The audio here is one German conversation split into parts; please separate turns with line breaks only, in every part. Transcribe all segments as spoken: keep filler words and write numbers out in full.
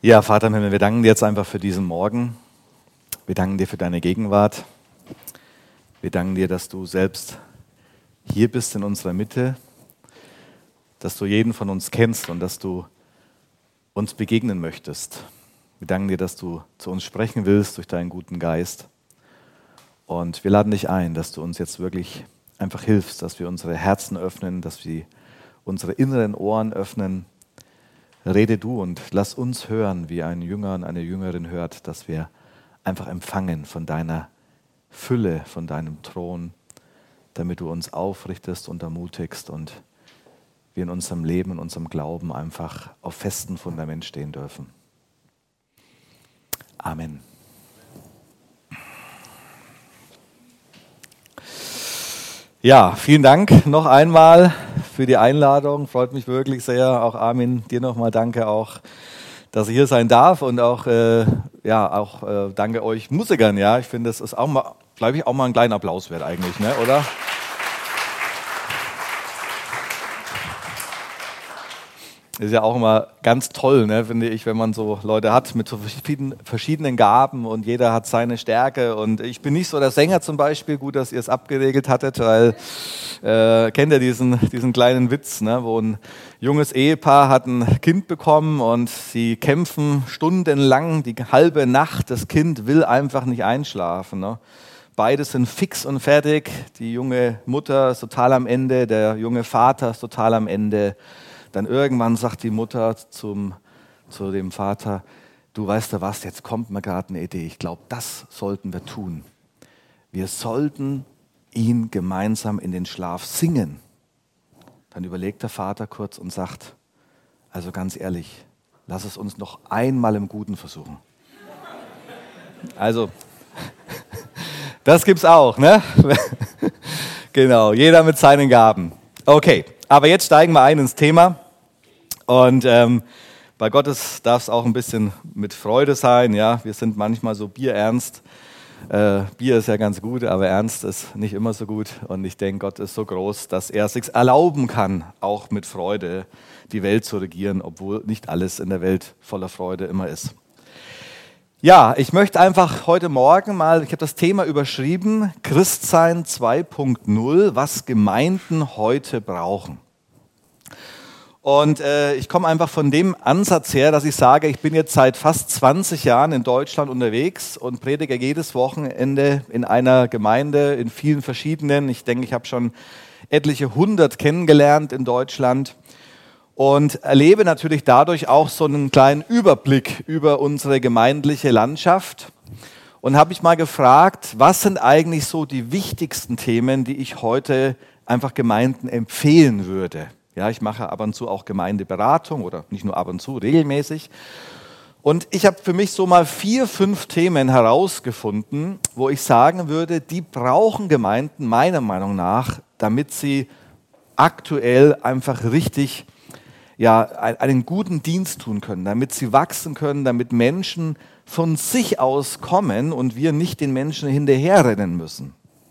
Ja, Vater im Himmel, wir danken dir jetzt einfach für diesen Morgen. Wir danken dir für deine Gegenwart. Wir danken dir, dass du selbst hier bist in unserer Mitte, dass du jeden von uns kennst und dass du uns begegnen möchtest. Wir danken dir, dass du zu uns sprechen willst durch deinen guten Geist. Und wir laden dich ein, dass du uns jetzt wirklich einfach hilfst, dass wir unsere Herzen öffnen, dass wir unsere inneren Ohren öffnen. Rede du und lass uns hören, wie ein Jünger und eine Jüngerin hört, dass wir einfach empfangen von deiner Fülle, von deinem Thron, damit du uns aufrichtest und ermutigst und wir in unserem Leben, in unserem Glauben einfach auf festem Fundament stehen dürfen. Amen. Ja, vielen Dank noch einmal für die Einladung. Freut mich wirklich sehr. Auch Armin, dir nochmal danke auch, dass ich hier sein darf und auch, äh, ja, auch äh, danke euch Musikern. Ja, ich finde, das ist auch mal, glaube ich, auch mal ein kleiner Applaus wert eigentlich, ne, oder? Ist ja auch immer ganz toll, ne, finde ich, wenn man so Leute hat mit so verschiedenen Gaben und jeder hat seine Stärke. Und ich bin nicht so der Sänger zum Beispiel, gut, dass ihr es abgeregelt hattet, weil äh, kennt ihr diesen, diesen kleinen Witz, ne, wo ein junges Ehepaar hat ein Kind bekommen und sie kämpfen stundenlang, die halbe Nacht, das Kind will einfach nicht einschlafen. Ne. Beide sind fix und fertig, die junge Mutter ist total am Ende, der junge Vater ist total am Ende. Dann irgendwann sagt die Mutter zum, zu dem Vater, du weißt du was, jetzt kommt mir gerade eine Idee. Ich glaube, das sollten wir tun. Wir sollten ihn gemeinsam in den Schlaf singen. Dann überlegt der Vater kurz und sagt, also ganz ehrlich, lass es uns noch einmal im Guten versuchen. Also, das gibt's auch, ne? Genau, jeder mit seinen Gaben. Okay, aber jetzt steigen wir ein ins Thema. Und ähm, bei Gott darf es auch ein bisschen mit Freude sein. Ja? Wir sind manchmal so bierernst. Äh, Bier ist ja ganz gut, aber ernst ist nicht immer so gut. Und ich denke, Gott ist so groß, dass er es sich erlauben kann, auch mit Freude die Welt zu regieren, obwohl nicht alles in der Welt voller Freude immer ist. Ja, ich möchte einfach heute Morgen mal, ich habe das Thema überschrieben, Christsein zwei Punkt null, was Gemeinden heute brauchen. Und äh, ich komme einfach von dem Ansatz her, dass ich sage, ich bin jetzt seit fast zwanzig Jahren in Deutschland unterwegs und predige jedes Wochenende in einer Gemeinde, in vielen verschiedenen. Ich denke, ich habe schon etliche hundert kennengelernt in Deutschland und erlebe natürlich dadurch auch so einen kleinen Überblick über unsere gemeindliche Landschaft. Und habe mich mal gefragt, was sind eigentlich so die wichtigsten Themen, die ich heute einfach Gemeinden empfehlen würde. Ja, ich mache ab und zu auch Gemeindeberatung oder nicht nur ab und zu, regelmäßig. Und ich habe für mich so mal vier, fünf Themen herausgefunden, wo ich sagen würde, die brauchen Gemeinden meiner Meinung nach, damit sie aktuell einfach richtig ja, einen guten Dienst tun können, damit sie wachsen können, damit Menschen von sich aus kommen und wir nicht den Menschen hinterherrennen müssen.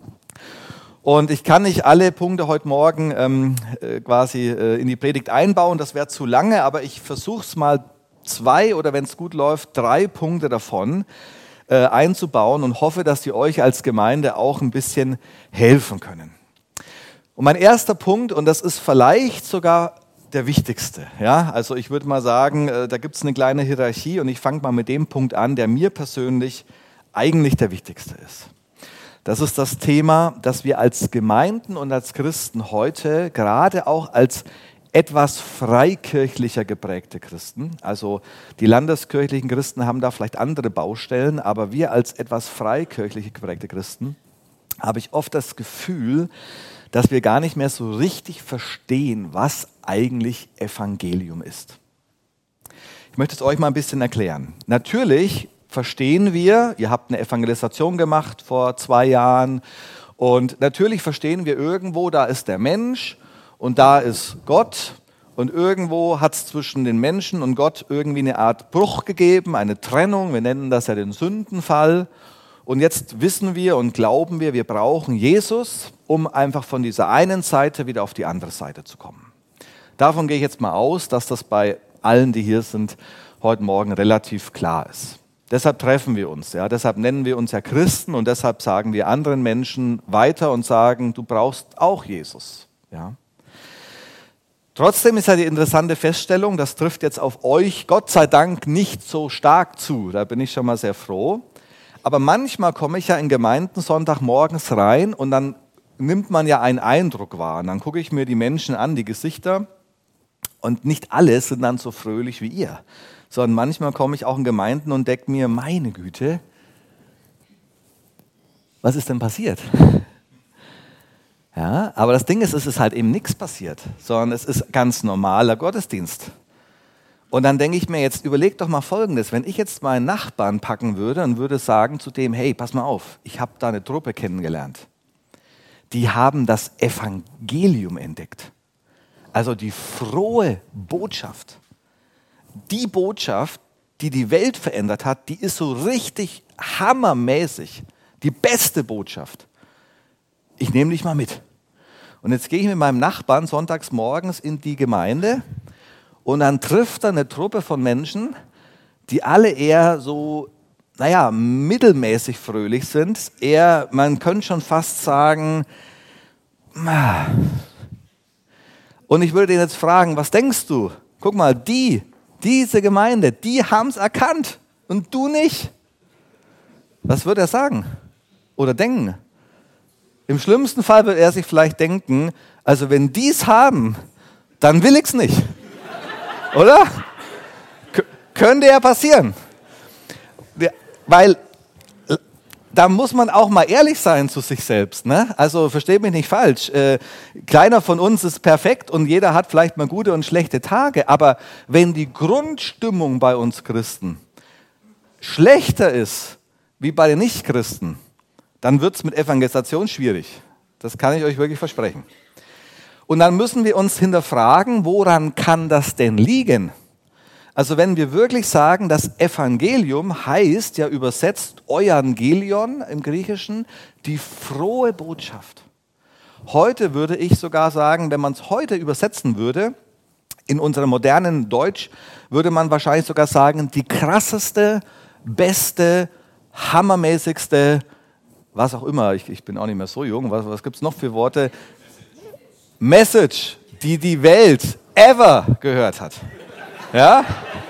Und ich kann nicht alle Punkte heute Morgen ähm, äh, quasi äh, in die Predigt einbauen, das wäre zu lange, aber ich versuche es mal zwei oder wenn es gut läuft, drei Punkte davon äh, einzubauen und hoffe, dass die euch als Gemeinde auch ein bisschen helfen können. Und mein erster Punkt, und das ist vielleicht sogar der wichtigste, ja, also ich würde mal sagen, äh, da gibt es eine kleine Hierarchie und ich fange mal mit dem Punkt an, der mir persönlich eigentlich der wichtigste ist. Das ist das Thema, dass wir als Gemeinden und als Christen heute, gerade auch als etwas freikirchlicher geprägte Christen, also die landeskirchlichen Christen haben da vielleicht andere Baustellen, aber wir als etwas freikirchlich geprägte Christen, habe ich oft das Gefühl, dass wir gar nicht mehr so richtig verstehen, was eigentlich Evangelium ist. Ich möchte es euch mal ein bisschen erklären. Natürlich verstehen wir, ihr habt eine Evangelisation gemacht vor zwei Jahren und natürlich verstehen wir irgendwo, da ist der Mensch und da ist Gott und irgendwo hat es zwischen den Menschen und Gott irgendwie eine Art Bruch gegeben, eine Trennung, wir nennen das ja den Sündenfall und jetzt wissen wir und glauben wir, wir brauchen Jesus, um einfach von dieser einen Seite wieder auf die andere Seite zu kommen. Davon gehe ich jetzt mal aus, dass das bei allen, die hier sind, heute Morgen relativ klar ist. Deshalb treffen wir uns, ja, deshalb nennen wir uns ja Christen und deshalb sagen wir anderen Menschen weiter und sagen, du brauchst auch Jesus. Ja. Trotzdem ist ja die interessante Feststellung, das trifft jetzt auf euch Gott sei Dank nicht so stark zu, da bin ich schon mal sehr froh. Aber manchmal komme ich ja in Gemeinden Sonntagmorgens rein und dann nimmt man ja einen Eindruck wahr. Und dann gucke ich mir die Menschen an, die Gesichter, und nicht alle sind dann so fröhlich wie ihr. Sondern manchmal komme ich auch in Gemeinden und denke mir, meine Güte, was ist denn passiert? Ja, aber das Ding ist, es ist halt eben nichts passiert, sondern es ist ganz normaler Gottesdienst. Und dann denke ich mir jetzt, überleg doch mal Folgendes, wenn ich jetzt meinen Nachbarn packen würde und würde sagen zu dem, hey, pass mal auf, ich habe da eine Truppe kennengelernt. Die haben das Evangelium entdeckt. Also die frohe Botschaft. Die Botschaft, die die Welt verändert hat, die ist so richtig hammermäßig. Die beste Botschaft. Ich nehme dich mal mit. Und jetzt gehe ich mit meinem Nachbarn sonntags morgens in die Gemeinde und dann trifft er eine Truppe von Menschen, die alle eher so, naja, mittelmäßig fröhlich sind. Eher, man könnte schon fast sagen, und ich würde den jetzt fragen, was denkst du? Guck mal, die, diese Gemeinde, die haben es erkannt und du nicht. Was würde er sagen oder denken? Im schlimmsten Fall wird er sich vielleicht denken, also wenn die es haben, dann will ich es nicht. Oder? K- könnte ja passieren. Weil da muss man auch mal ehrlich sein zu sich selbst. Ne? Also versteht mich nicht falsch. Äh, keiner von uns ist perfekt und jeder hat vielleicht mal gute und schlechte Tage. Aber wenn die Grundstimmung bei uns Christen schlechter ist wie bei den Nichtchristen, dann wird es mit Evangelisation schwierig. Das kann ich euch wirklich versprechen. Und dann müssen wir uns hinterfragen, woran kann das denn liegen? Also wenn wir wirklich sagen, das Evangelium heißt ja übersetzt Euangelion im Griechischen, die frohe Botschaft. Heute würde ich sogar sagen, wenn man es heute übersetzen würde, in unserem modernen Deutsch, würde man wahrscheinlich sogar sagen, die krasseste, beste, hammermäßigste, was auch immer, ich, ich bin auch nicht mehr so jung, was, was gibt es noch für Worte? Message, die die Welt ever gehört hat. Ja?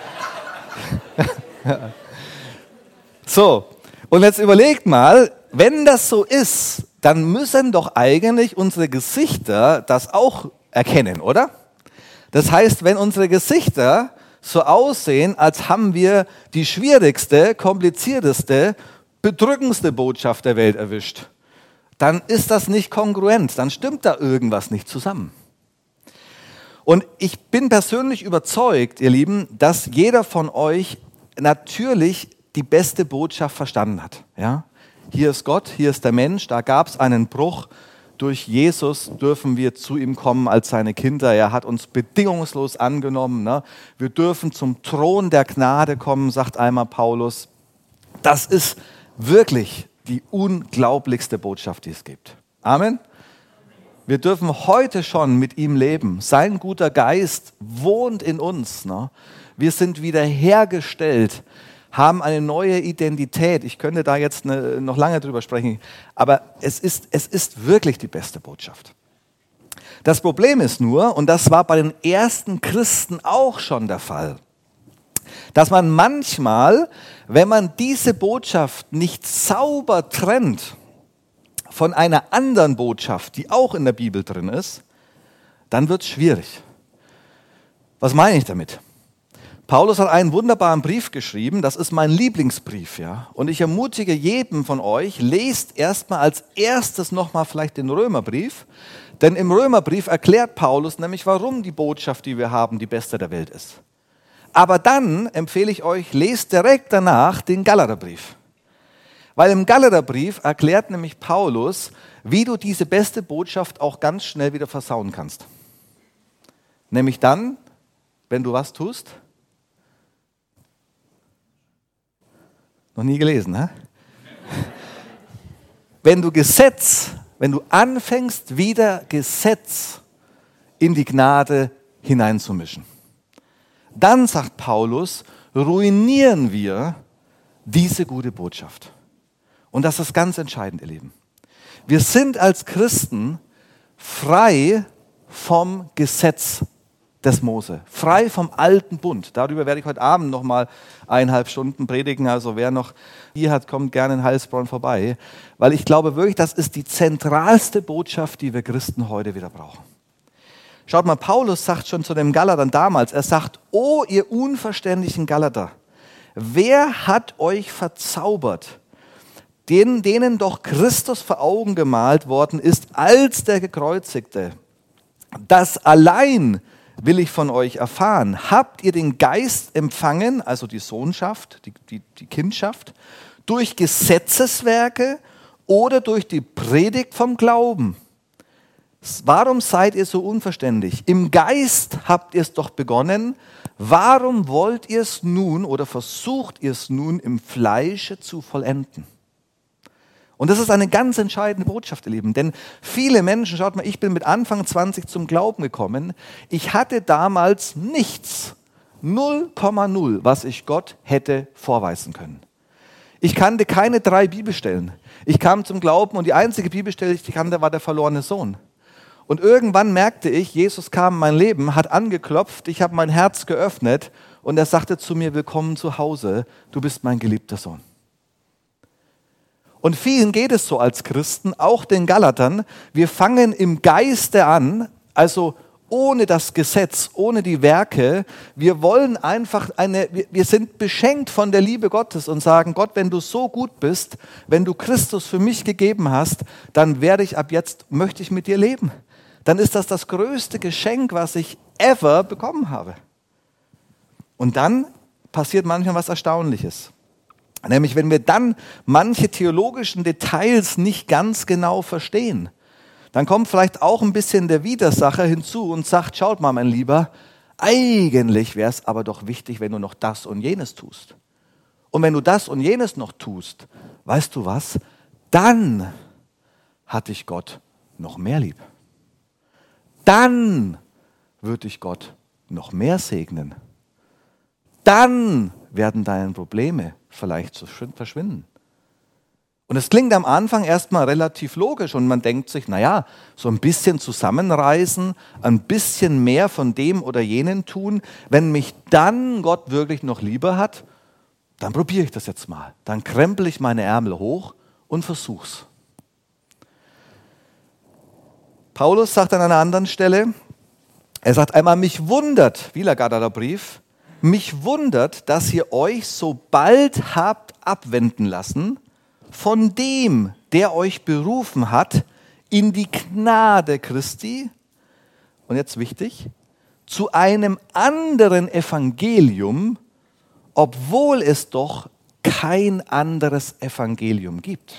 So, und jetzt überlegt mal, wenn das so ist, dann müssen doch eigentlich unsere Gesichter das auch erkennen, oder? Das heißt, wenn unsere Gesichter so aussehen, als haben wir die schwierigste, komplizierteste, bedrückendste Botschaft der Welt erwischt, dann ist das nicht kongruent, dann stimmt da irgendwas nicht zusammen. Und ich bin persönlich überzeugt, ihr Lieben, dass jeder von euch natürlich die beste Botschaft verstanden hat. Ja? Hier ist Gott, hier ist der Mensch, da gab es einen Bruch. Durch Jesus dürfen wir zu ihm kommen als seine Kinder. Er hat uns bedingungslos angenommen. Ne? Wir dürfen zum Thron der Gnade kommen, sagt einmal Paulus. Das ist wirklich die unglaublichste Botschaft, die es gibt. Amen. Wir dürfen heute schon mit ihm leben. Sein guter Geist wohnt in uns. Ne? Wir sind wiederhergestellt, haben eine neue Identität. Ich könnte da jetzt eine, noch lange drüber sprechen, aber es ist, es ist wirklich die beste Botschaft. Das Problem ist nur, und das war bei den ersten Christen auch schon der Fall, dass man manchmal, wenn man diese Botschaft nicht sauber trennt von einer anderen Botschaft, die auch in der Bibel drin ist, dann wird es schwierig. Was meine ich damit? Paulus hat einen wunderbaren Brief geschrieben, das ist mein Lieblingsbrief, ja. Und ich ermutige jeden von euch, lest erstmal als erstes nochmal vielleicht den Römerbrief, denn im Römerbrief erklärt Paulus nämlich, warum die Botschaft, die wir haben, die beste der Welt ist. Aber dann empfehle ich euch, lest direkt danach den Galaterbrief. Weil im Galaterbrief erklärt nämlich Paulus, wie du diese beste Botschaft auch ganz schnell wieder versauen kannst. Nämlich dann, wenn du was tust? Noch nie gelesen, ne? Wenn du Gesetz, wenn du anfängst, wieder Gesetz in die Gnade hineinzumischen. Dann sagt Paulus, ruinieren wir diese gute Botschaft. Und das ist ganz entscheidend, ihr Lieben. Wir sind als Christen frei vom Gesetz des Mose, frei vom alten Bund. Darüber werde ich heute Abend noch mal eineinhalb Stunden predigen. Also wer noch hier hat, kommt gerne in Heilsbronn vorbei. Weil ich glaube wirklich, das ist die zentralste Botschaft, die wir Christen heute wieder brauchen. Schaut mal, Paulus sagt schon zu den Galatern damals, er sagt, oh ihr unverständlichen Galater, wer hat euch verzaubert, denen, denen doch Christus vor Augen gemalt worden ist als der Gekreuzigte? Das allein will ich von euch erfahren. Habt ihr den Geist empfangen, also die Sohnschaft, die, die, die Kindschaft, durch Gesetzeswerke oder durch die Predigt vom Glauben? Warum seid ihr so unverständlich? Im Geist habt ihr es doch begonnen. Warum wollt ihr es nun oder versucht ihr es nun im Fleische zu vollenden? Und das ist eine ganz entscheidende Botschaft, ihr Lieben. Denn viele Menschen, schaut mal, ich bin mit Anfang zwanzig zum Glauben gekommen. Ich hatte damals nichts, null Komma null, was ich Gott hätte vorweisen können. Ich kannte keine drei Bibelstellen. Ich kam zum Glauben und die einzige Bibelstelle, die ich kannte, war der verlorene Sohn. Und irgendwann merkte ich, Jesus kam in mein Leben, hat angeklopft, ich habe mein Herz geöffnet und er sagte zu mir, willkommen zu Hause, du bist mein geliebter Sohn. Und vielen geht es so als Christen, auch den Galatern, wir fangen im Geiste an, also ohne das Gesetz, ohne die Werke, wir wollen einfach eine, wir sind beschenkt von der Liebe Gottes und sagen, Gott, wenn du so gut bist, wenn du Christus für mich gegeben hast, dann werde ich ab jetzt, möchte ich mit dir leben. Dann ist das das größte Geschenk, was ich ever bekommen habe. Und dann passiert manchmal was Erstaunliches. Nämlich, wenn wir dann manche theologischen Details nicht ganz genau verstehen, dann kommt vielleicht auch ein bisschen der Widersacher hinzu und sagt, schaut mal, mein Lieber, eigentlich wäre es aber doch wichtig, wenn du noch das und jenes tust. Und wenn du das und jenes noch tust, weißt du was, dann hat dich Gott noch mehr lieb. Dann wird dich Gott noch mehr segnen. Dann werden deine Probleme vielleicht verschwinden. Und es klingt am Anfang erstmal relativ logisch und man denkt sich, naja, so ein bisschen zusammenreißen, ein bisschen mehr von dem oder jenen tun, wenn mich dann Gott wirklich noch lieber hat, dann probiere ich das jetzt mal. Dann krempel ich meine Ärmel hoch und versuch's. Paulus sagt an einer anderen Stelle, er sagt einmal, mich wundert, Wieler Galater Brief, mich wundert, dass ihr euch so bald habt abwenden lassen von dem, der euch berufen hat, in die Gnade Christi, und jetzt wichtig, zu einem anderen Evangelium, obwohl es doch kein anderes Evangelium gibt.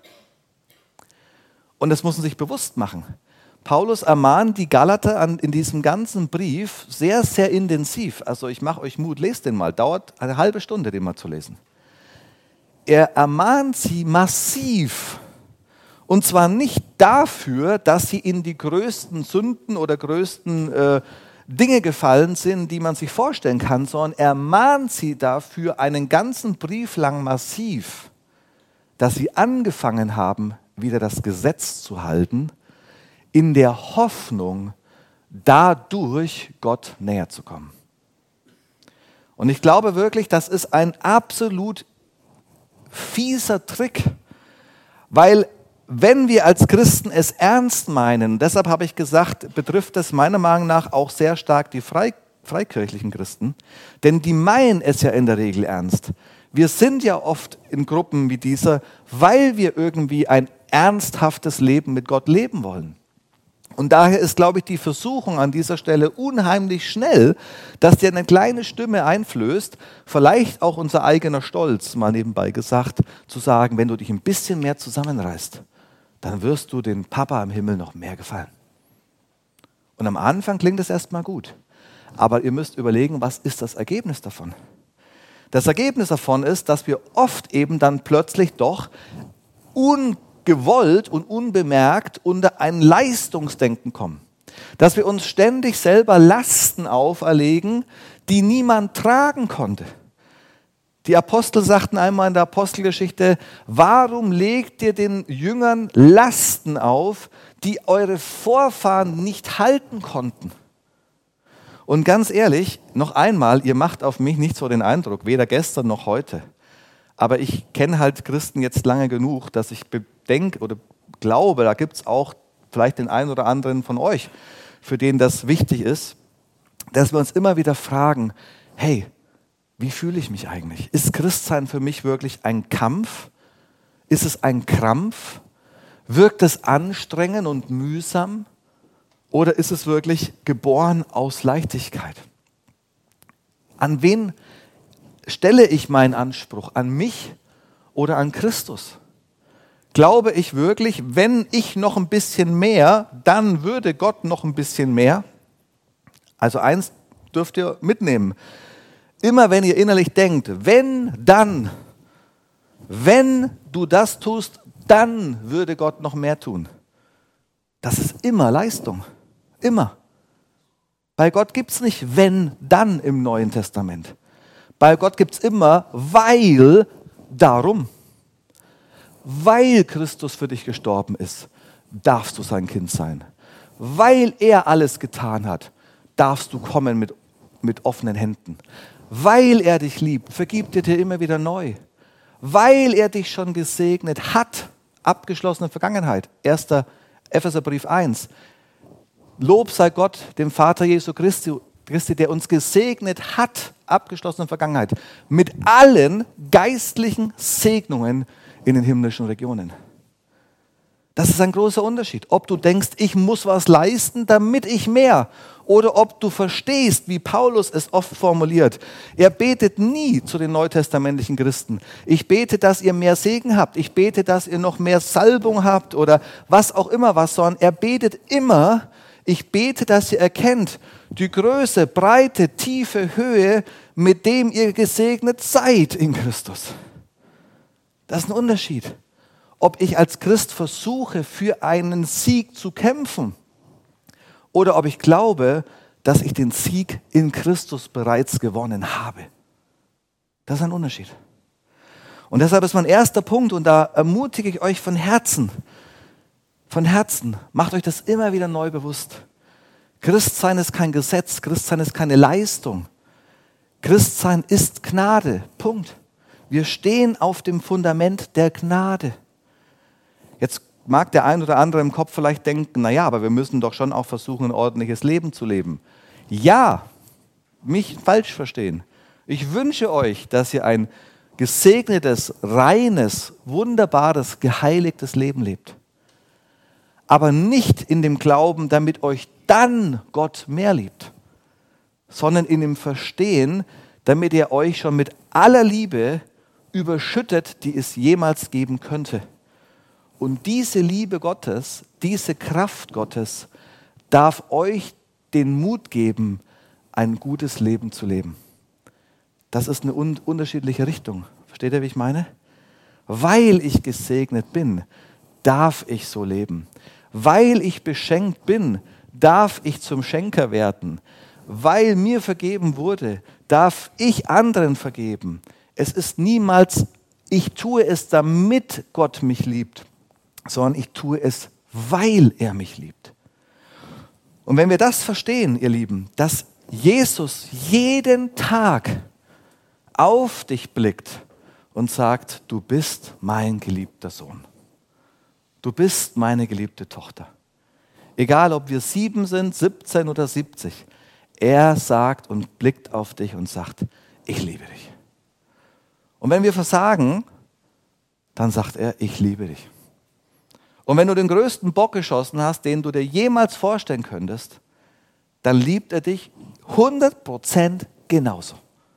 Und das muss man sich bewusst machen. Paulus ermahnt die Galater an, in diesem ganzen Brief sehr, sehr intensiv. Also ich mache euch Mut, lest den mal, dauert eine halbe Stunde, den mal zu lesen. Er ermahnt sie massiv. Und zwar nicht dafür, dass sie in die größten Sünden oder größten äh, Dinge gefallen sind, die man sich vorstellen kann, sondern er mahnt sie dafür einen ganzen Brief lang massiv, dass sie angefangen haben, wieder das Gesetz zu halten, in der Hoffnung, dadurch Gott näher zu kommen. Und ich glaube wirklich, das ist ein absolut fieser Trick, weil wenn wir als Christen es ernst meinen, deshalb habe ich gesagt, betrifft es meiner Meinung nach auch sehr stark die Frei, freikirchlichen Christen, denn die meinen es ja in der Regel ernst. Wir sind ja oft in Gruppen wie dieser, weil wir irgendwie ein ernsthaftes Leben mit Gott leben wollen. Und daher ist, glaube ich, die Versuchung an dieser Stelle unheimlich schnell, dass dir eine kleine Stimme einflößt, vielleicht auch unser eigener Stolz, mal nebenbei gesagt, zu sagen, wenn du dich ein bisschen mehr zusammenreißt, dann wirst du den Papa im Himmel noch mehr gefallen. Und am Anfang klingt es erstmal gut, aber ihr müsst überlegen, was ist das Ergebnis davon? Das Ergebnis davon ist, dass wir oft eben dann plötzlich doch un gewollt und unbemerkt unter ein Leistungsdenken kommen. Dass wir uns ständig selber Lasten auferlegen, die niemand tragen konnte. Die Apostel sagten einmal in der Apostelgeschichte, warum legt ihr den Jüngern Lasten auf, die eure Vorfahren nicht halten konnten? Und ganz ehrlich, noch einmal, ihr macht auf mich nicht so den Eindruck, weder gestern noch heute. Aber ich kenne halt Christen jetzt lange genug, dass ich bedenke oder glaube, da gibt es auch vielleicht den einen oder anderen von euch, für den das wichtig ist, dass wir uns immer wieder fragen, hey, wie fühle ich mich eigentlich? Ist Christsein für mich wirklich ein Kampf? Ist es ein Krampf? Wirkt es anstrengend und mühsam? Oder ist es wirklich geboren aus Leichtigkeit? An wen stelle ich meinen Anspruch? An mich oder an Christus? Glaube ich wirklich, wenn ich noch ein bisschen mehr, dann würde Gott noch ein bisschen mehr? Also eins dürft ihr mitnehmen. Immer wenn ihr innerlich denkt, wenn, dann, wenn du das tust, dann würde Gott noch mehr tun. Das ist immer Leistung. Immer. Bei Gott gibt es nicht wenn, dann im Neuen Testament. Bei Gott gibt es immer weil, darum. Weil Christus für dich gestorben ist, darfst du sein Kind sein. Weil er alles getan hat, darfst du kommen mit, mit offenen Händen. Weil er dich liebt, vergibt er dir immer wieder neu. Weil er dich schon gesegnet hat, abgeschlossene Vergangenheit. erster Epheserbrief eins. Lob sei Gott, dem Vater Jesu Christi, Christi, der uns gesegnet hat, abgeschlossene Vergangenheit, mit allen geistlichen Segnungen in den himmlischen Regionen. Das ist ein großer Unterschied. Ob du denkst, ich muss was leisten, damit ich mehr, oder ob du verstehst, wie Paulus es oft formuliert. Er betet nie zu den neutestamentlichen Christen. Ich bete, dass ihr mehr Segen habt. Ich bete, dass ihr noch mehr Salbung habt oder was auch immer was, sondern er betet immer, ich bete, dass ihr erkennt, die Größe, Breite, Tiefe, Höhe, mit dem ihr gesegnet seid in Christus. Das ist ein Unterschied. Ob ich als Christ versuche, für einen Sieg zu kämpfen oder ob ich glaube, dass ich den Sieg in Christus bereits gewonnen habe. Das ist ein Unterschied. Und deshalb ist mein erster Punkt, und da ermutige ich euch von Herzen, von Herzen, macht euch das immer wieder neu bewusst. Christsein ist kein Gesetz, Christsein ist keine Leistung. Christsein ist Gnade, Punkt. Wir stehen auf dem Fundament der Gnade. Jetzt mag der ein oder andere im Kopf vielleicht denken, naja, aber wir müssen doch schon auch versuchen, ein ordentliches Leben zu leben. Ja, mich falsch verstehen. Ich wünsche euch, dass ihr ein gesegnetes, reines, wunderbares, geheiligtes Leben lebt. Aber nicht in dem Glauben, damit euch dann Gott mehr liebt, sondern in dem Verstehen, damit er euch schon mit aller Liebe überschüttet, die es jemals geben könnte. Und diese Liebe Gottes, diese Kraft Gottes darf euch den Mut geben, ein gutes Leben zu leben. Das ist eine un- unterschiedliche Richtung. Versteht ihr, wie ich meine? Weil ich gesegnet bin, darf ich so leben. Weil ich beschenkt bin, darf ich zum Schenker werden. Weil mir vergeben wurde, darf ich anderen vergeben. Es ist niemals, ich tue es, damit Gott mich liebt, sondern ich tue es, weil er mich liebt. Und wenn wir das verstehen, ihr Lieben, dass Jesus jeden Tag auf dich blickt und sagt, du bist mein geliebter Sohn. Du bist meine geliebte Tochter. Egal, ob wir sieben sind, siebzehn oder siebzig, er sagt und blickt auf dich und sagt, ich liebe dich. Und wenn wir versagen, dann sagt er, ich liebe dich. Und wenn du den größten Bock geschossen hast, den du dir jemals vorstellen könntest, dann liebt er dich hundert Prozent genauso.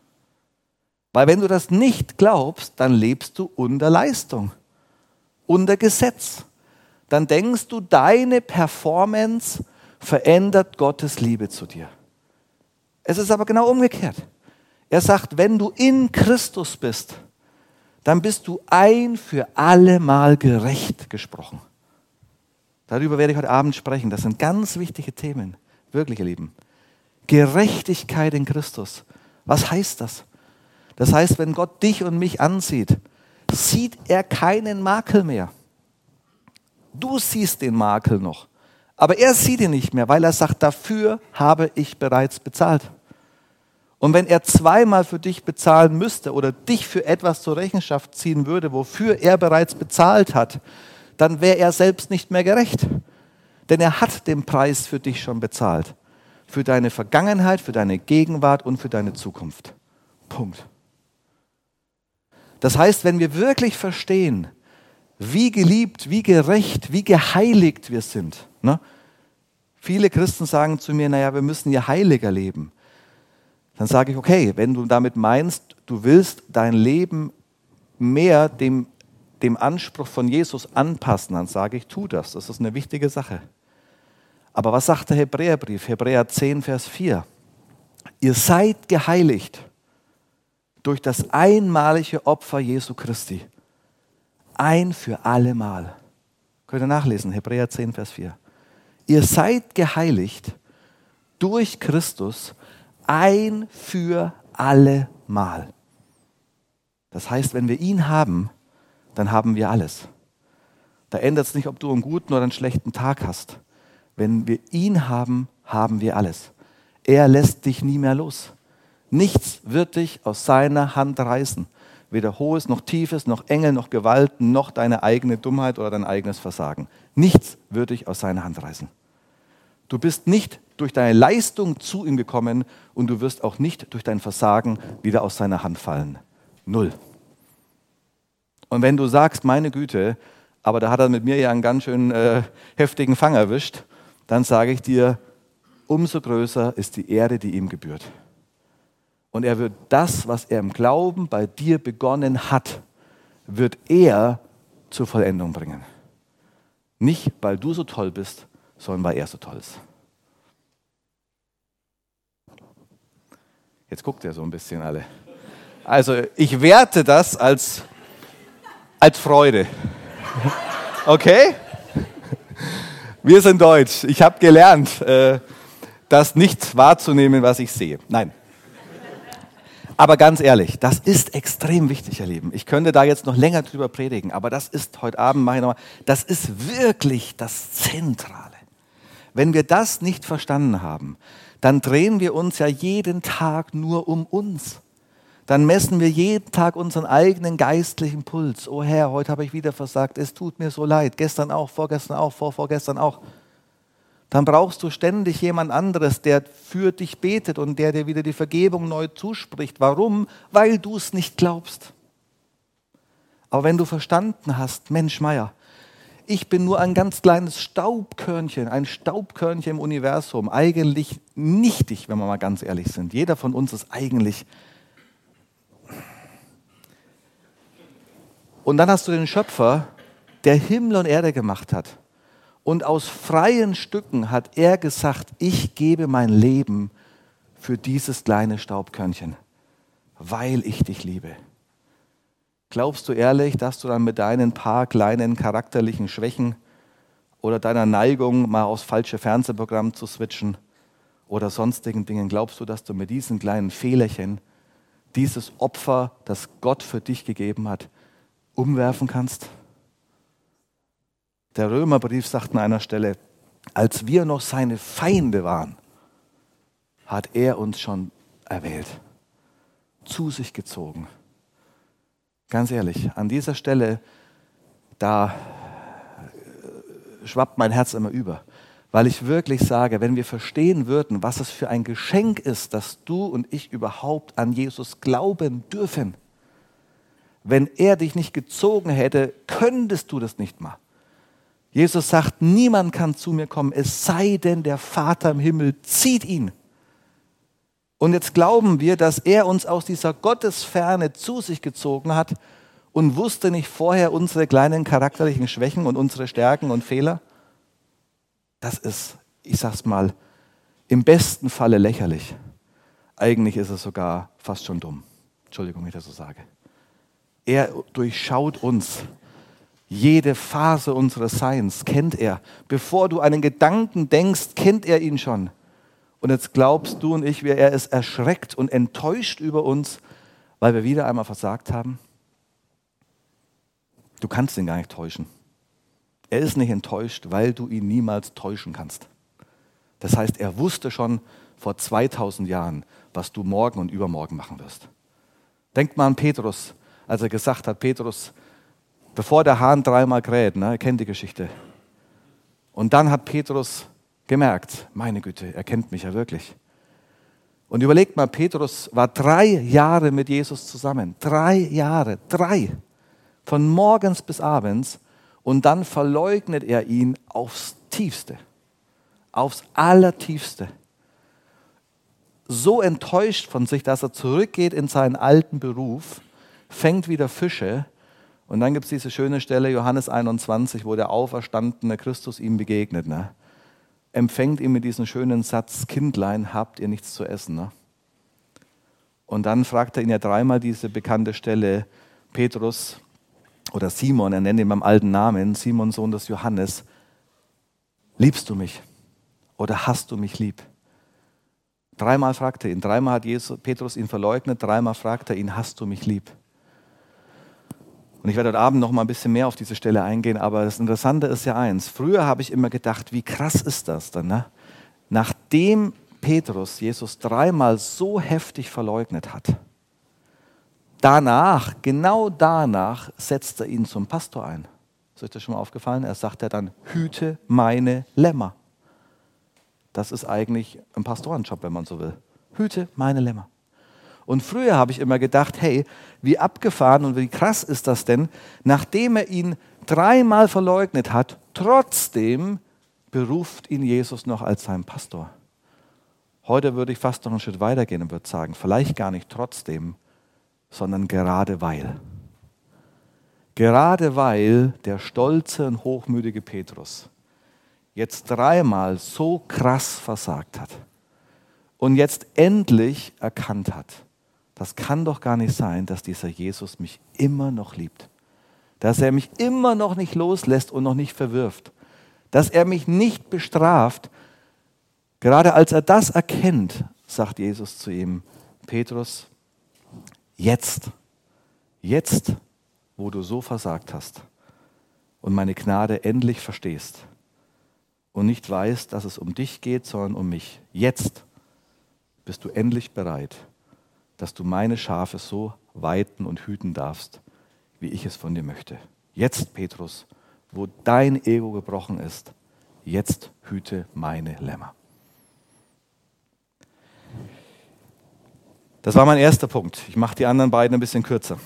Weil wenn du das nicht glaubst, dann lebst du unter Leistung, unter Gesetz. Dann denkst du, deine Performance verändert Gottes Liebe zu dir. Es ist aber genau umgekehrt. Er sagt, wenn du in Christus bist, dann bist du ein für alle Mal gerecht gesprochen. Darüber werde ich heute Abend sprechen. Das sind ganz wichtige Themen. Wirklich, ihr Lieben. Gerechtigkeit in Christus. Was heißt das? Das heißt, wenn Gott dich und mich ansieht, sieht er keinen Makel mehr. Du siehst den Makel noch, aber er sieht ihn nicht mehr, weil er sagt, dafür habe ich bereits bezahlt. Und wenn er zweimal für dich bezahlen müsste oder dich für etwas zur Rechenschaft ziehen würde, wofür er bereits bezahlt hat, dann wäre er selbst nicht mehr gerecht. Denn er hat den Preis für dich schon bezahlt. Für deine Vergangenheit, für deine Gegenwart und für deine Zukunft. Punkt. Das heißt, wenn wir wirklich verstehen, wie geliebt, wie gerecht, wie geheiligt wir sind. Ne? Viele Christen sagen zu mir, naja, wir müssen ja heiliger leben. Dann sage ich, okay, wenn du damit meinst, du willst dein Leben mehr dem, dem Anspruch von Jesus anpassen, dann sage ich, tu das. Das ist eine wichtige Sache. Aber was sagt der Hebräerbrief? Hebräer zehn, Vers vier. Ihr seid geheiligt durch das einmalige Opfer Jesu Christi. Ein für alle Mal. Könnt ihr nachlesen, Hebräer zehn, Vers vier. Ihr seid geheiligt durch Christus ein für alle Mal. Das heißt, wenn wir ihn haben, dann haben wir alles. Da ändert es nicht, ob du einen guten oder einen schlechten Tag hast. Wenn wir ihn haben, haben wir alles. Er lässt dich nie mehr los. Nichts wird dich aus seiner Hand reißen. Weder Hohes noch Tiefes, noch Engel, noch Gewalten, noch deine eigene Dummheit oder dein eigenes Versagen. Nichts wird dich aus seiner Hand reißen. Du bist nicht durch deine Leistung zu ihm gekommen und du wirst auch nicht durch dein Versagen wieder aus seiner Hand fallen. Null. Und wenn du sagst, meine Güte, aber da hat er mit mir ja einen ganz schön äh, heftigen Fang erwischt, dann sage ich dir, umso größer ist die Ehre, die ihm gebührt. Und er wird das, was er im Glauben bei dir begonnen hat, wird er zur Vollendung bringen. Nicht, weil du so toll bist, sondern weil er so toll ist. Jetzt guckt ihr so ein bisschen alle. Also ich werte das als, als Freude. Okay? Wir sind deutsch. Ich habe gelernt, äh, das nicht wahrzunehmen, was ich sehe. Nein. Aber ganz ehrlich, das ist extrem wichtig, ihr Lieben. Ich könnte da jetzt noch länger drüber predigen, aber das ist heute Abend, mache ich nochmal, das ist wirklich das Zentrale. Wenn wir das nicht verstanden haben, dann drehen wir uns ja jeden Tag nur um uns. Dann messen wir jeden Tag unseren eigenen geistlichen Puls. Oh Herr, heute habe ich wieder versagt, es tut mir so leid. Gestern auch, vorgestern auch, vor, vorgestern auch. Dann brauchst du ständig jemand anderes, der für dich betet und der dir wieder die Vergebung neu zuspricht. Warum? Weil du es nicht glaubst. Aber wenn du verstanden hast, Mensch Meier, ich bin nur ein ganz kleines Staubkörnchen, ein Staubkörnchen im Universum, eigentlich nichtig, wenn wir mal ganz ehrlich sind. Jeder von uns ist eigentlich. Und dann hast du den Schöpfer, der Himmel und Erde gemacht hat. Und aus freien Stücken hat er gesagt, ich gebe mein Leben für dieses kleine Staubkörnchen, weil ich dich liebe. Glaubst du ehrlich, dass du dann mit deinen paar kleinen charakterlichen Schwächen oder deiner Neigung, mal aufs falsche Fernsehprogramm zu switchen oder sonstigen Dingen, glaubst du, dass du mit diesen kleinen Fehlerchen dieses Opfer, das Gott für dich gegeben hat, umwerfen kannst? Der Römerbrief sagt an einer Stelle, als wir noch seine Feinde waren, hat er uns schon erwählt, zu sich gezogen. Ganz ehrlich, an dieser Stelle, da schwappt mein Herz immer über, weil ich wirklich sage, wenn wir verstehen würden, was es für ein Geschenk ist, dass du und ich überhaupt an Jesus glauben dürfen. Wenn er dich nicht gezogen hätte, könntest du das nicht mal. Jesus sagt, niemand kann zu mir kommen, es sei denn, der Vater im Himmel zieht ihn. Und jetzt glauben wir, dass er uns aus dieser Gottesferne zu sich gezogen hat und wusste nicht vorher unsere kleinen charakterlichen Schwächen und unsere Stärken und Fehler. Das ist, ich sag's mal, im besten Falle lächerlich. Eigentlich ist es sogar fast schon dumm. Entschuldigung, wenn ich das so sage. Er durchschaut uns. Jede Phase unseres Seins kennt er. Bevor du einen Gedanken denkst, kennt er ihn schon. Und jetzt glaubst du und ich, er ist erschreckt und enttäuscht über uns, weil wir wieder einmal versagt haben? Du kannst ihn gar nicht täuschen. Er ist nicht enttäuscht, weil du ihn niemals täuschen kannst. Das heißt, er wusste schon vor zweitausend Jahren, was du morgen und übermorgen machen wirst. Denkt mal an Petrus, als er gesagt hat, Petrus, bevor der Hahn dreimal kräht, ne, ihr kennt die Geschichte. Und dann hat Petrus gemerkt, meine Güte, er kennt mich ja wirklich. Und überlegt mal, Petrus war drei Jahre mit Jesus zusammen. Drei Jahre, drei. Von morgens bis abends. Und dann verleugnet er ihn aufs Tiefste. Aufs Allertiefste. So enttäuscht von sich, dass er zurückgeht in seinen alten Beruf, fängt wieder Fische. Und dann gibt es diese schöne Stelle, Johannes einundzwanzig, wo der auferstandene Christus ihm begegnet. Ne? Empfängt ihn mit diesem schönen Satz, Kindlein, habt ihr nichts zu essen. Ne? Und dann fragt er ihn ja dreimal diese bekannte Stelle, Petrus oder Simon, er nennt ihn beim alten Namen, Simon, Sohn des Johannes, liebst du mich oder hast du mich lieb? Dreimal fragt er ihn, dreimal hat Jesus, Petrus ihn verleugnet, dreimal fragt er ihn, hast du mich lieb? Und ich werde heute Abend noch mal ein bisschen mehr auf diese Stelle eingehen, aber das Interessante ist ja eins. Früher habe ich immer gedacht, wie krass ist das dann? Ne? Nachdem Petrus Jesus dreimal so heftig verleugnet hat, danach, genau danach, setzt er ihn zum Pastor ein. Ist euch das schon mal aufgefallen? Er sagt ja dann, hüte meine Lämmer. Das ist eigentlich ein Pastorenjob, wenn man so will. Hüte meine Lämmer. Und früher habe ich immer gedacht, hey, wie abgefahren und wie krass ist das denn, nachdem er ihn dreimal verleugnet hat, trotzdem beruft ihn Jesus noch als sein Pastor. Heute würde ich fast noch einen Schritt weitergehen und würde sagen, vielleicht gar nicht trotzdem, sondern gerade weil. Gerade weil der stolze und hochmütige Petrus jetzt dreimal so krass versagt hat und jetzt endlich erkannt hat, das kann doch gar nicht sein, dass dieser Jesus mich immer noch liebt. Dass er mich immer noch nicht loslässt und noch nicht verwirft. Dass er mich nicht bestraft. Gerade als er das erkennt, sagt Jesus zu ihm, Petrus, jetzt, jetzt, wo du so versagt hast und meine Gnade endlich verstehst und nicht weißt, dass es um dich geht, sondern um mich, jetzt bist du endlich bereit, dass du meine Schafe so weiden und hüten darfst, wie ich es von dir möchte. Jetzt, Petrus, wo dein Ego gebrochen ist, jetzt hüte meine Lämmer. Das war mein erster Punkt. Ich mache die anderen beiden ein bisschen kürzer.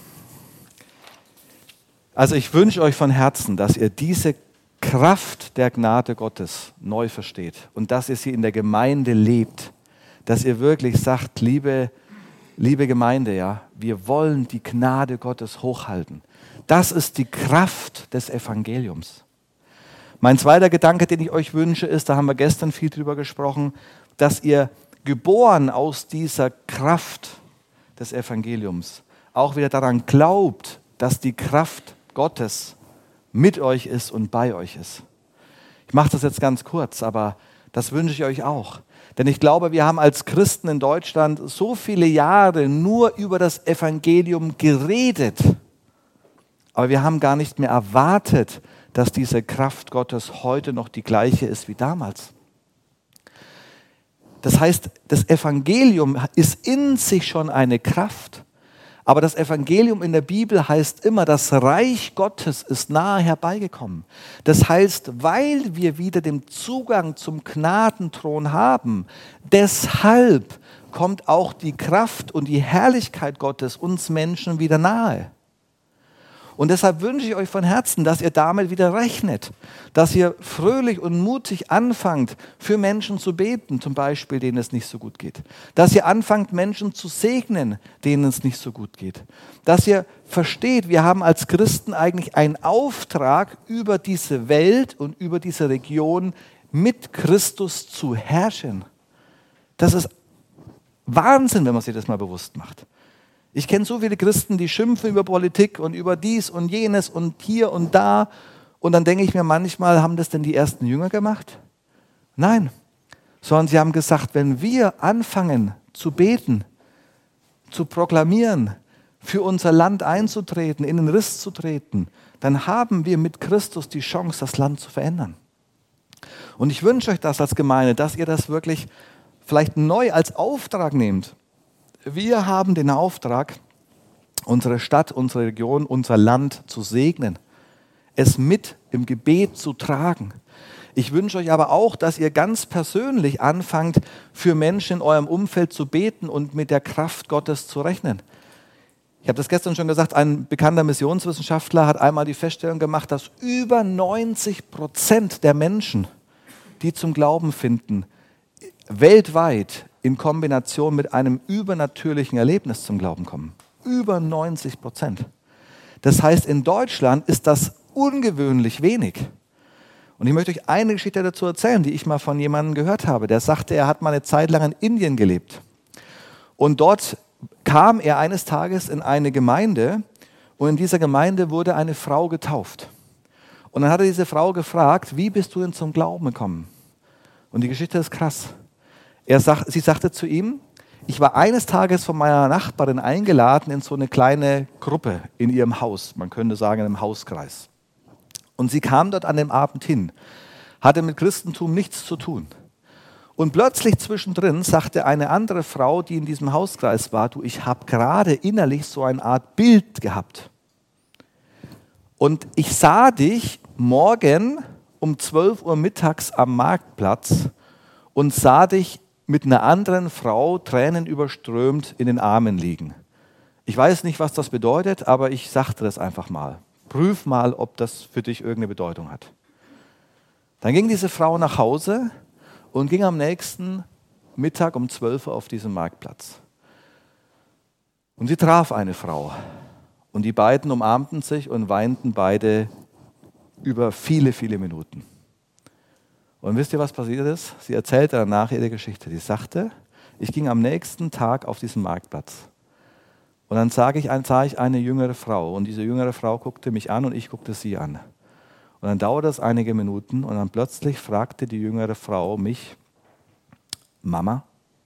Also ich wünsche euch von Herzen, dass ihr diese Kraft der Gnade Gottes neu versteht und dass ihr sie in der Gemeinde lebt, dass ihr wirklich sagt, liebe Liebe Gemeinde, ja, wir wollen die Gnade Gottes hochhalten. Das ist die Kraft des Evangeliums. Mein zweiter Gedanke, den ich euch wünsche, ist, da haben wir gestern viel drüber gesprochen, dass ihr geboren aus dieser Kraft des Evangeliums auch wieder daran glaubt, dass die Kraft Gottes mit euch ist und bei euch ist. Ich mache das jetzt ganz kurz, aber das wünsche ich euch auch. Denn ich glaube, wir haben als Christen in Deutschland so viele Jahre nur über das Evangelium geredet, aber wir haben gar nicht mehr erwartet, dass diese Kraft Gottes heute noch die gleiche ist wie damals. Das heißt, das Evangelium ist in sich schon eine Kraft, aber das Evangelium in der Bibel heißt immer, das Reich Gottes ist nahe herbeigekommen. Das heißt, weil wir wieder den Zugang zum Gnadenthron haben, deshalb kommt auch die Kraft und die Herrlichkeit Gottes uns Menschen wieder nahe. Und deshalb wünsche ich euch von Herzen, dass ihr damit wieder rechnet, dass ihr fröhlich und mutig anfangt, für Menschen zu beten, zum Beispiel, denen es nicht so gut geht. Dass ihr anfangt, Menschen zu segnen, denen es nicht so gut geht. Dass ihr versteht, wir haben als Christen eigentlich einen Auftrag, über diese Welt und über diese Region mit Christus zu herrschen. Das ist Wahnsinn, wenn man sich das mal bewusst macht. Ich kenne so viele Christen, die schimpfen über Politik und über dies und jenes und hier und da. Und dann denke ich mir manchmal, haben das denn die ersten Jünger gemacht? Nein, sondern sie haben gesagt, wenn wir anfangen zu beten, zu proklamieren, für unser Land einzutreten, in den Riss zu treten, dann haben wir mit Christus die Chance, das Land zu verändern. Und ich wünsche euch das als Gemeinde, dass ihr das wirklich vielleicht neu als Auftrag nehmt. Wir haben den Auftrag, unsere Stadt, unsere Region, unser Land zu segnen, es mit im Gebet zu tragen. Ich wünsche euch aber auch, dass ihr ganz persönlich anfangt, für Menschen in eurem Umfeld zu beten und mit der Kraft Gottes zu rechnen. Ich habe das gestern schon gesagt, ein bekannter Missionswissenschaftler hat einmal die Feststellung gemacht, dass über neunzig Prozent der Menschen, die zum Glauben finden, weltweit in Kombination mit einem übernatürlichen Erlebnis zum Glauben kommen. Über neunzig Prozent. Das heißt, in Deutschland ist das ungewöhnlich wenig. Und ich möchte euch eine Geschichte dazu erzählen, die ich mal von jemandem gehört habe. Der sagte, er hat mal eine Zeit lang in Indien gelebt. Und dort kam er eines Tages in eine Gemeinde und in dieser Gemeinde wurde eine Frau getauft. Und dann hat er diese Frau gefragt, wie bist du denn zum Glauben gekommen? Und die Geschichte ist krass. Er sagt, sie sagte zu ihm, ich war eines Tages von meiner Nachbarin eingeladen in so eine kleine Gruppe in ihrem Haus, man könnte sagen in einem Hauskreis. Und sie kam dort an dem Abend hin, hatte mit Christentum nichts zu tun. Und plötzlich zwischendrin sagte eine andere Frau, die in diesem Hauskreis war, du, ich habe gerade innerlich so eine Art Bild gehabt. Und ich sah dich morgen um zwölf Uhr mittags am Marktplatz und sah dich mit einer anderen Frau tränenüberströmt in den Armen liegen. Ich weiß nicht, was das bedeutet, aber ich sagte das einfach mal. Prüf mal, ob das für dich irgendeine Bedeutung hat. Dann ging diese Frau nach Hause und ging am nächsten Mittag um zwölf Uhr auf diesen Marktplatz. Und sie traf eine Frau. Und die beiden umarmten sich und weinten beide über viele, viele Minuten. Und wisst ihr, was passiert ist? Sie erzählte danach ihre Geschichte. Sie sagte, ich ging am nächsten Tag auf diesen Marktplatz. Und dann sah ich, sah ich eine jüngere Frau. Und diese jüngere Frau guckte mich an und ich guckte sie an. Und dann dauerte es einige Minuten und dann plötzlich fragte die jüngere Frau mich, Mama?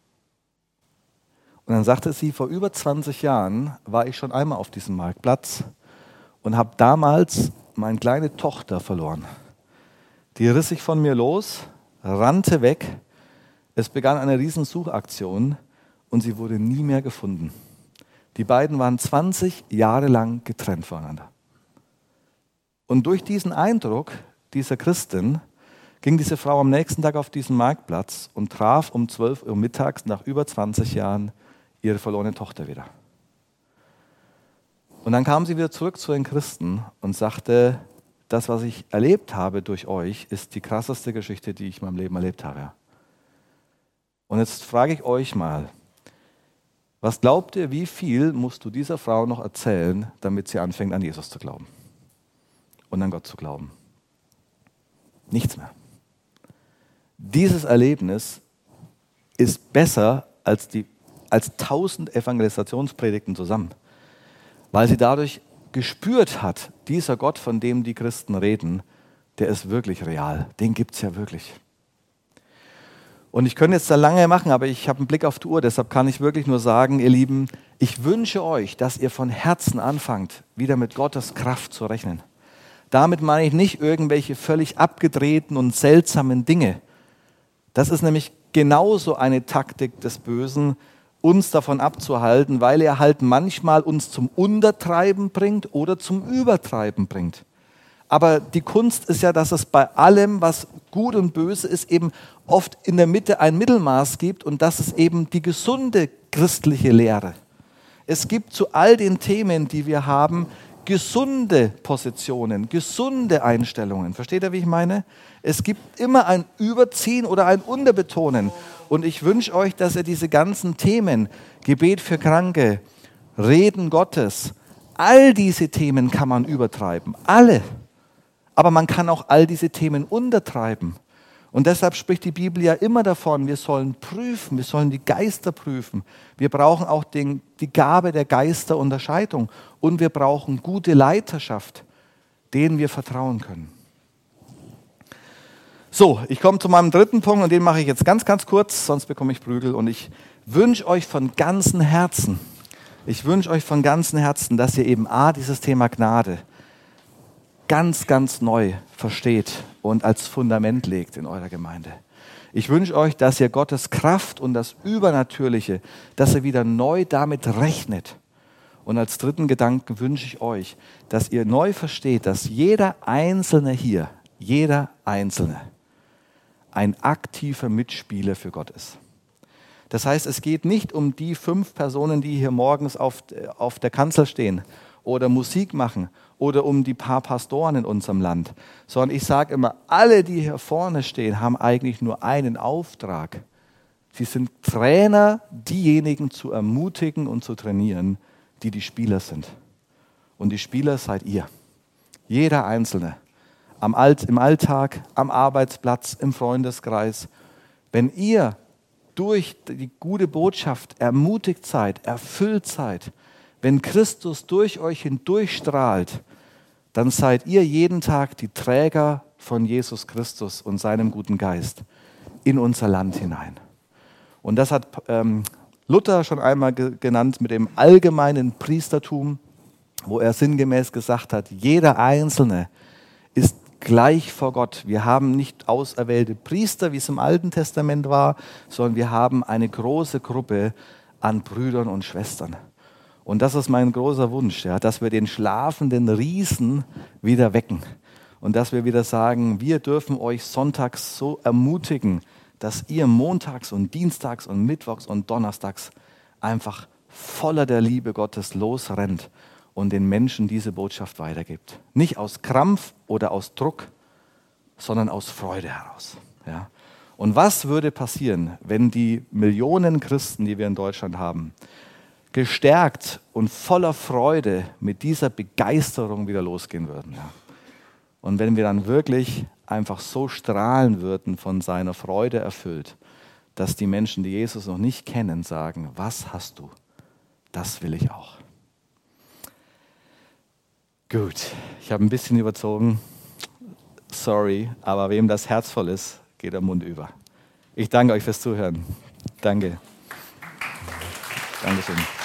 Und dann sagte sie, vor über zwanzig Jahren war ich schon einmal auf diesem Marktplatz und habe damals meine kleine Tochter verloren. Die riss sich von mir los, rannte weg. Es begann eine riesen Suchaktion und sie wurde nie mehr gefunden. Die beiden waren zwanzig Jahre lang getrennt voneinander. Und durch diesen Eindruck dieser Christin ging diese Frau am nächsten Tag auf diesen Marktplatz und traf um zwölf Uhr mittags nach über zwanzig Jahren ihre verlorene Tochter wieder. Und dann kam sie wieder zurück zu den Christen und sagte, das, was ich erlebt habe durch euch, ist die krasseste Geschichte, die ich in meinem Leben erlebt habe. Und jetzt frage ich euch mal, was glaubt ihr, wie viel musst du dieser Frau noch erzählen, damit sie anfängt, an Jesus zu glauben und an Gott zu glauben? Nichts mehr. Dieses Erlebnis ist besser als, die, als tausend Evangelisationspredigten zusammen, weil sie dadurch gespürt hat, dieser Gott, von dem die Christen reden, der ist wirklich real. Den gibt es ja wirklich. Und ich könnte jetzt da lange machen, aber ich habe einen Blick auf die Uhr, deshalb kann ich wirklich nur sagen, ihr Lieben, ich wünsche euch, dass ihr von Herzen anfangt, wieder mit Gottes Kraft zu rechnen. Damit meine ich nicht irgendwelche völlig abgedrehten und seltsamen Dinge. Das ist nämlich genauso eine Taktik des Bösen, uns davon abzuhalten, weil er halt manchmal uns zum Untertreiben bringt oder zum Übertreiben bringt. Aber die Kunst ist ja, dass es bei allem, was gut und böse ist, eben oft in der Mitte ein Mittelmaß gibt und das ist eben die gesunde christliche Lehre. Es gibt zu all den Themen, die wir haben, gesunde Positionen, gesunde Einstellungen. Versteht ihr, wie ich meine? Es gibt immer ein Überziehen oder ein Unterbetonen. Und ich wünsche euch, dass ihr diese ganzen Themen, Gebet für Kranke, Reden Gottes, all diese Themen kann man übertreiben. Alle. Aber man kann auch all diese Themen untertreiben. Und deshalb spricht die Bibel ja immer davon, wir sollen prüfen, wir sollen die Geister prüfen. Wir brauchen auch den, die Gabe der Geisterunterscheidung. Und wir brauchen gute Leiterschaft, denen wir vertrauen können. So, ich komme zu meinem dritten Punkt und den mache ich jetzt ganz, ganz kurz, sonst bekomme ich Prügel. Und ich wünsche euch von ganzem Herzen, Ich wünsche euch von ganzem Herzen, dass ihr eben A, dieses Thema Gnade ganz, ganz neu versteht und als Fundament legt in eurer Gemeinde. Ich wünsche euch, dass ihr Gottes Kraft und das Übernatürliche, dass ihr wieder neu damit rechnet. Und als dritten Gedanken wünsche ich euch, dass ihr neu versteht, dass jeder Einzelne hier, jeder Einzelne, ein aktiver Mitspieler für Gott ist. Das heißt, es geht nicht um die fünf Personen, die hier morgens auf, auf der Kanzel stehen oder Musik machen oder um die paar Pastoren in unserem Land, sondern ich sage immer, alle, die hier vorne stehen, haben eigentlich nur einen Auftrag. Sie sind Trainer, diejenigen zu ermutigen und zu trainieren, die die Spieler sind. Und die Spieler seid ihr. Jeder Einzelne. Am Alt, im Alltag, am Arbeitsplatz, im Freundeskreis. Wenn ihr durch die gute Botschaft ermutigt seid, erfüllt seid, wenn Christus durch euch hindurch strahlt, dann seid ihr jeden Tag die Träger von Jesus Christus und seinem guten Geist in unser Land hinein. Und das hat ähm, Luther schon einmal ge- genannt mit dem allgemeinen Priestertum, wo er sinngemäß gesagt hat, jeder Einzelne ist gleich vor Gott. Wir haben nicht auserwählte Priester, wie es im Alten Testament war, sondern wir haben eine große Gruppe an Brüdern und Schwestern. Und das ist mein großer Wunsch, ja, dass wir den schlafenden Riesen wieder wecken und dass wir wieder sagen, wir dürfen euch sonntags so ermutigen, dass ihr montags und dienstags und mittwochs und donnerstags einfach voller der Liebe Gottes losrennt und den Menschen diese Botschaft weitergibt. Nicht aus Krampf oder aus Druck, sondern aus Freude heraus. Ja. Und was würde passieren, wenn die Millionen Christen, die wir in Deutschland haben, gestärkt und voller Freude mit dieser Begeisterung wieder losgehen würden? Ja. Und wenn wir dann wirklich einfach so strahlen würden, von seiner Freude erfüllt, dass die Menschen, die Jesus noch nicht kennen, sagen, was hast du? Das will ich auch. Gut, ich habe ein bisschen überzogen. Sorry, aber wem das Herz voll ist, geht der Mund über. Ich danke euch fürs Zuhören. Danke. Dankeschön.